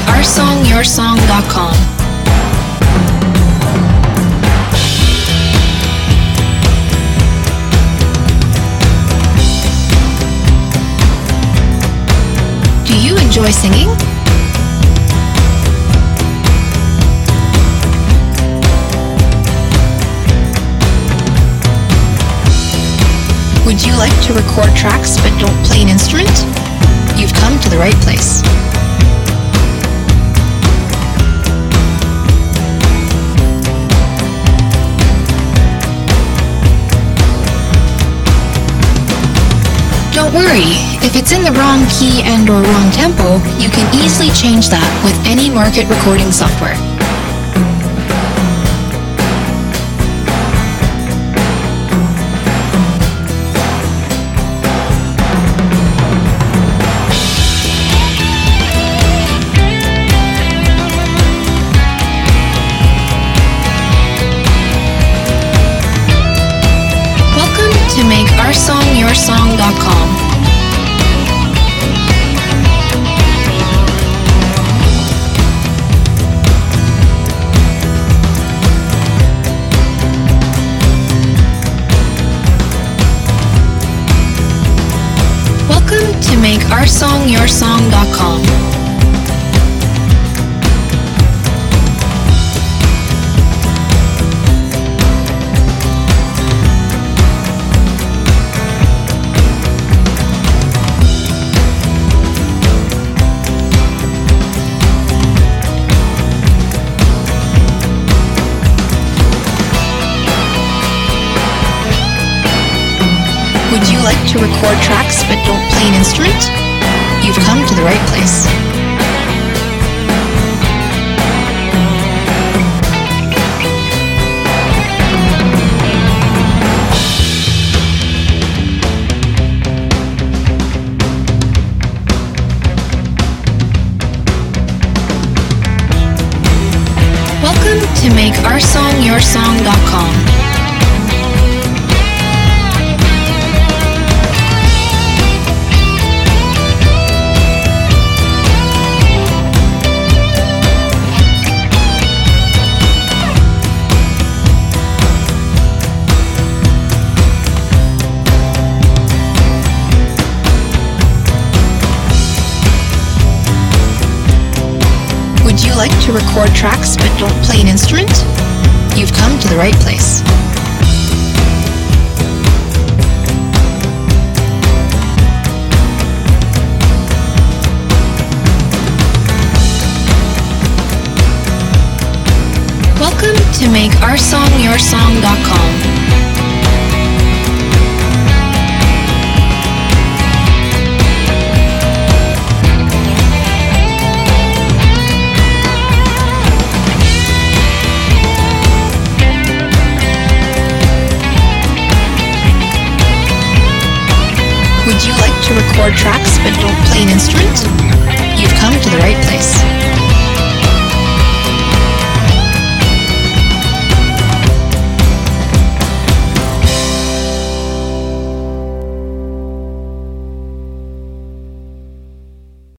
oursongyoursong.com. Do you enjoy singing? Would you like to record tracks but don't play an instrument? You've come to the right place. Don't worry, if it's in the wrong key and/or wrong tempo, you can easily change that with any market recording software. Welcome to MakeOurSongYourSong.com. Welcome to MakeOurSongYourSong.com. Would you like to record tracks but don't play an instrument? You've come to the right place. Welcome to MakeOurSongYourSong.com. Would you like to record tracks but don't play an instrument? You've come to the right place. Welcome to MakeOurSongYourSong.com. Would you like to record tracks but don't play an instrument?